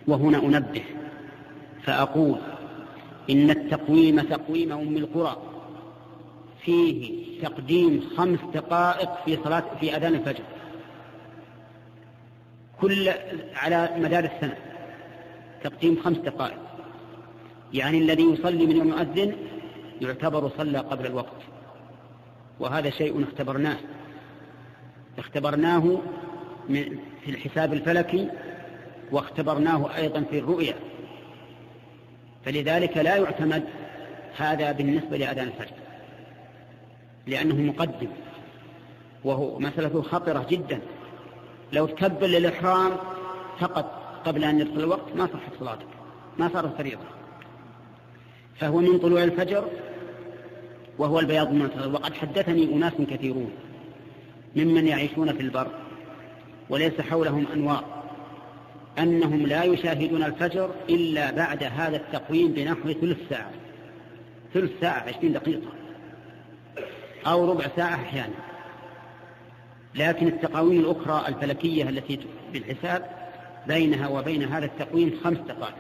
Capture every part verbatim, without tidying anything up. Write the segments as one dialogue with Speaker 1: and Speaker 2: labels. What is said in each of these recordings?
Speaker 1: وهنا أنبه فأقول إن التقويم تقويم أم القرى فيه تقديم خمس دقائق في صلاة في أذان الفجر كل على مدار السنة، تقديم خمس دقائق، يعني الذي يصلي من يوم يؤذن يعتبر صلى قبل الوقت. وهذا شيء اختبرناه اختبرناه في الحساب الفلكي، واختبرناه أيضا في الرؤيا، فلذلك لا يعتمد هذا بالنسبة لأذان الفجر لأنه مقدم، وهو مسألة خطرة جدا. لو تكبر للإحرام فقط قبل أن يدخل الوقت ما صحت صلاتك، ما صارت فريضة. فهو من طلوع الفجر وهو البياض المنتظر. وقد حدثني أناس كثيرون ممن يعيشون في البر وليس حولهم أنوار أنهم لا يشاهدون الفجر إلا بعد هذا التقويم بنحو ثلث ساعة ثلث ساعة عشرين دقيقة أو ربع ساعة أحيانا. لكن التقاويم الأخرى الفلكية التي بالحساب بينها وبين هذا التقويم خمس دقائق.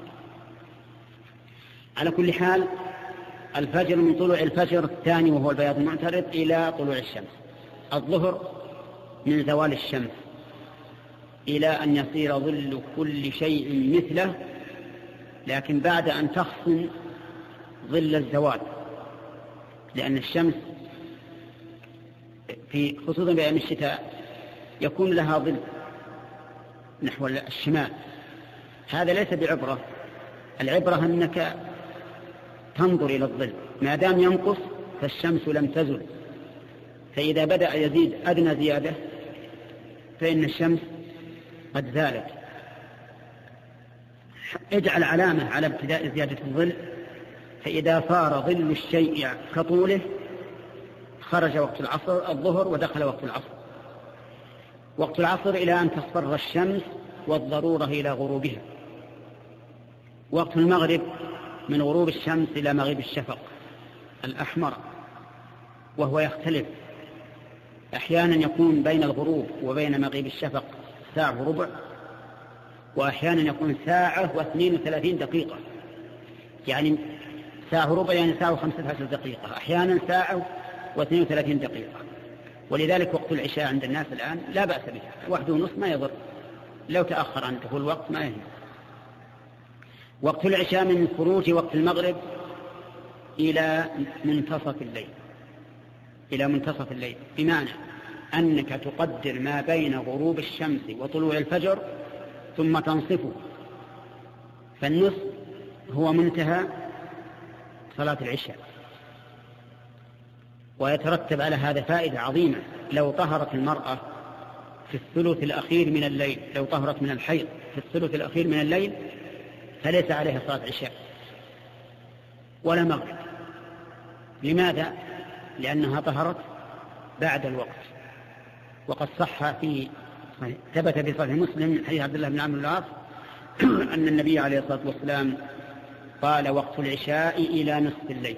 Speaker 1: على كل حال الفجر من طلوع الفجر الثاني وهو البياض المعترض إلى طلوع الشمس. الظهر من زوال الشمس إلى أن يصير ظل كل شيء مثله، لكن بعد أن تخصم ظل الزوال، لأن الشمس في خصوصا بأيام الشتاء يكون لها ظل نحو الشمال. هذا ليس بعبرة، العبرة أنك تنظر إلى الظل، ما دام ينقص فالشمس لم تزل، فإذا بدأ يزيد أدنى زيادة فإن الشمس قد زالت. اجعل علامة على ابتداء زيادة الظل، فإذا صار ظل الشيء كطوله خرج وقت العصر الظهر ودخل وقت العصر. وقت العصر إلى أن تصفر الشمس والضرورة إلى غروبها. وقت المغرب من غروب الشمس إلى مغيب الشفق الأحمر، وهو يختلف، أحيانا يكون بين الغروب وبين مغيب الشفق ساعة وربع، وأحيانا يكون ساعة واثنين وثلاثين دقيقة، يعني ساعة وربع يعني ساعة وخمسة عشر دقيقة، أحيانا ساعة واثنين وثلاثين دقيقة. ولذلك وقت العشاء عند الناس الآن لا بأس به، واحد ونصف ما يضر، لو تأخر عن دخول الوقت ما يهم. وقت العشاء من خروج وقت المغرب إلى منتصف الليل إلى منتصف الليل بمعنى أنك تقدر ما بين غروب الشمس وطلوع الفجر ثم تنصفه، فالنصف هو منتهى صلاة العشاء. ويترتب على هذا فائدة عظيمة. لو طهرت المرأة في الثلث الأخير من الليل، لو طهرت من الحيض في الثلث الأخير من الليل فليس عليها صلاة عشاء ولا مغرب. لماذا؟ لأنها طهرت بعد الوقت. وقد صح في ثبت في صحيح مسلم حديث عبد الله بن عمرو بن العاص أن النبي عليه الصلاة والسلام قال وقت العشاء إلى نصف الليل.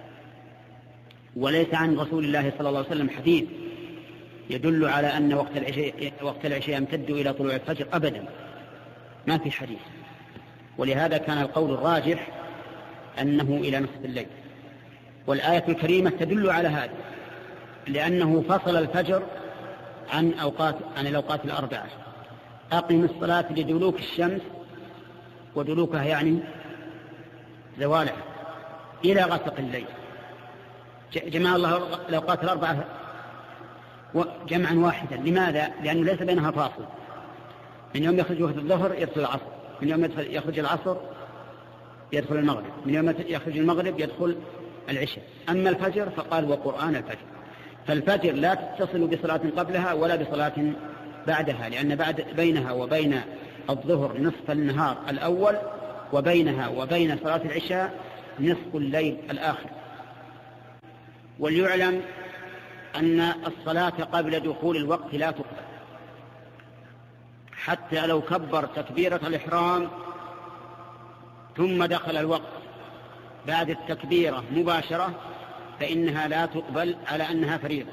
Speaker 1: وليس عن رسول الله صلى الله عليه وسلم حديث يدل على أن وقت العشاء, وقت العشاء يمتد إلى طلوع الفجر أبدا، ما في حديث. ولهذا كان القول الراجح أنه إلى نصف الليل. والآية الكريمة تدل على هذا، لأنه فصل الفجر عن أوقات عن الأوقات الأربعة. أقم الصلاة لدلوك الشمس، ودلوكها يعني زوالها، إلى غسق الليل. جمع الله الأوقات الأربعة جمعا واحدا. لماذا؟ لأنه ليس بينها فاصل. من يوم يخرج وقت الظهر يدخل العصر، من يوم يخرج العصر يدخل المغرب، من يوم يخرج المغرب يدخل العشاء. أما الفجر فقال وقرآن الفجر. فالفجر لا تتصل بصلاة قبلها ولا بصلاة بعدها، لأن بعد بينها وبين الظهر نصف النهار الأول، وبينها وبين صلاة العشاء نصف الليل الآخر. وليعلم أن الصلاة قبل دخول الوقت لا تقبل، حتى لو كبر تكبيرة الإحرام ثم دخل الوقت بعد التكبيرة مباشرة فإنها لا تقبل على أنها فريضة،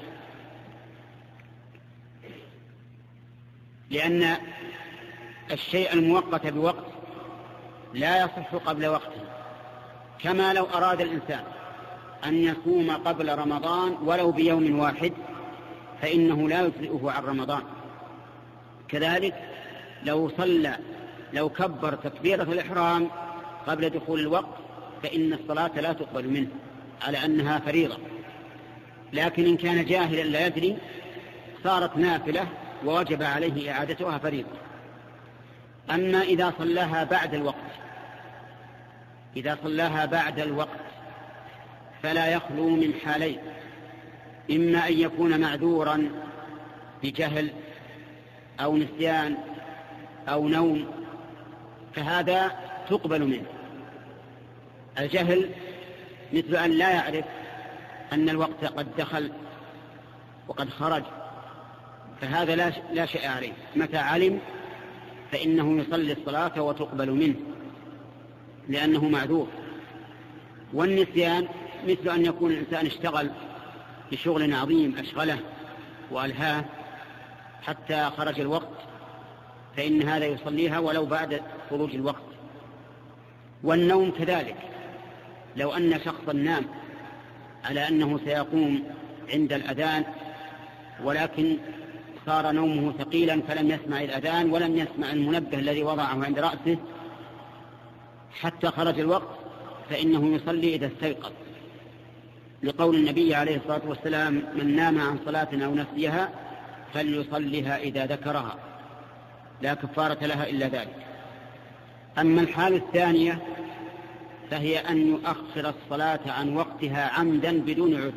Speaker 1: لأن الشيء المؤقت بوقت لا يصح قبل وقته، كما لو أراد الإنسان أن يصوم قبل رمضان ولو بيوم واحد فإنه لا يجزئه عن رمضان. كذلك لو صلى لو كبر تكبيرة الإحرام قبل دخول الوقت فإن الصلاة لا تقبل منه على أنها فريضة، لكن إن كان جاهلا لا يدري صارت نافلة ووجب عليه إعادتها فريضة. أما إذا صلاها بعد الوقت إذا صلاها بعد الوقت فلا يخلو من حالين: إما أن يكون معذورا بجهل أو نسيان أو نوم، فهذا تقبل منه. الجهل مثل أن لا يعرف أن الوقت قد دخل وقد خرج، فهذا لا شيء عليه، متى علم فإنه يصلي الصلاة وتقبل منه لأنه معذور. والنسيان مثل أن يكون الإنسان اشتغل بشغل عظيم أشغله وألهاه حتى خرج الوقت، فإن هذا يصليها ولو بعد خروج الوقت. والنوم كذلك، لو أن شخصا نام على أنه سيقوم عند الأذان ولكن صار نومه ثقيلا فلم يسمع الأذان ولم يسمع المنبه الذي وضعه عند رأسه حتى خرج الوقت، فإنه يصلي إذا استيقظ، لقول النبي عليه الصلاة والسلام: من نام عن صلاة أو نسيها فليصلها إذا ذكرها، لا كفارة لها إلا ذلك. أما الحال الثانية فهي أن يؤخر الصلاة عن وقتها عمدا بدون عذر،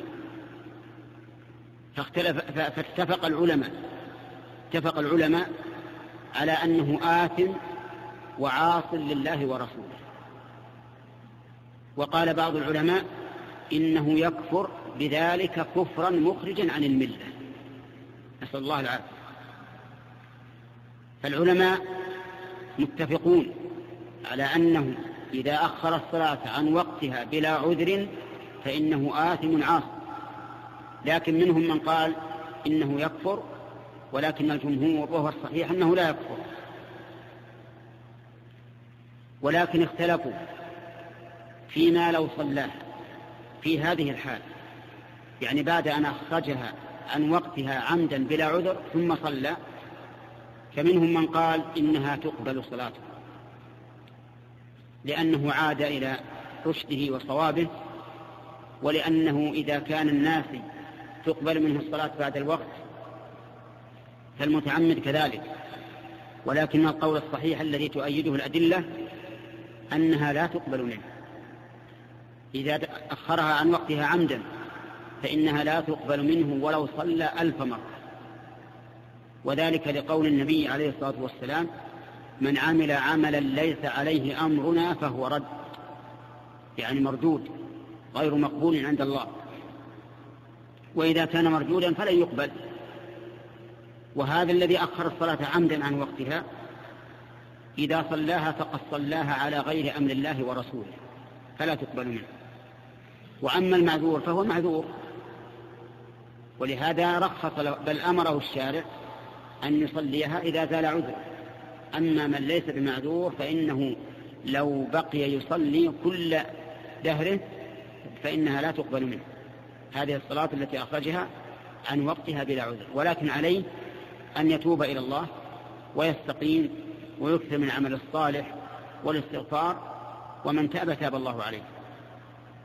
Speaker 1: فاختلف فاتفق العلماء اتفق العلماء على أنه آثم وعاص لله ورسوله. وقال بعض العلماء إنه يكفر بذلك كفرا مخرجا عن الملة، نسأل الله العافية. فالعلماء متفقون على أنه إذا أخر الصلاة عن وقتها بلا عذر فإنه آثم عاص، لكن منهم من قال إنه يكفر، ولكن الجمهور وهو الصحيح أنه لا يكفر. ولكن اختلفوا فيما لو صلاها في هذه الحال، يعني بعد أن أخرجها عن وقتها عمدا بلا عذر ثم صلى، فمنهم من قال إنها تقبل صلاته لأنه عاد إلى رشده وصوابه، ولأنه إذا كان الناس تقبل منه الصلاة بعد الوقت فالمتعمد كذلك. ولكن القول الصحيح الذي تؤيده الأدلة أنها لا تقبل منه، إذا أخرها عن وقتها عمدا فإنها لا تقبل منه ولو صلى ألف مرة، وذلك لقول النبي عليه الصلاة والسلام: من عمل عملا ليس عليه أمرنا فهو رد، يعني مردود غير مقبول عند الله، وإذا كان مردودا فلن يقبل. وهذا الذي أخر الصلاة عمدا عن وقتها إذا صلاها فقد صلاها على غير أمر الله ورسوله فلا تقبل منه. وأما المعذور فهو معذور، ولهذا رخص بل أمره الشارع أن يصليها إذا زال عذر. أما من ليس بمعذور فإنه لو بقي يصلي كل دهره فإنها لا تقبل منه هذه الصلاة التي أخرجها عن وقتها بلا عذر. ولكن عليه أن يتوب إلى الله ويستقيم ويكثر من عمل الصالح والاستغفار، ومن تاب تاب الله عليه.